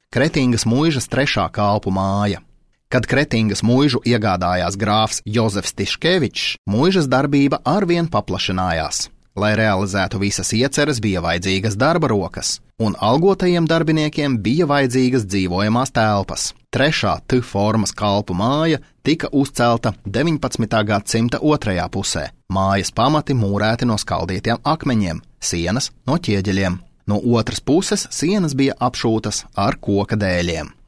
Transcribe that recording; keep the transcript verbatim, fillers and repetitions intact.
Kretingas muižas trešā kalpu māja. Kad Kretingas muižu iegādājās grāfs Jozefs Tiškevičs, muižas darbība arvien paplašinājās. Lai realizētu visas ieceres, bija vajadzīgas darba rokas, un algotajiem darbiniekiem bija vajadzīgas dzīvojamās telpas. Trešā T formas kalpu māja tika uzcelta deviņpadsmitā gadsimta otrajā pusē. Mājas pamati mūrēti no skaldītiem akmeņiem, sienas no ķieģeļiem. No otras puses sienas bija apšūtas ar koka dēļiem.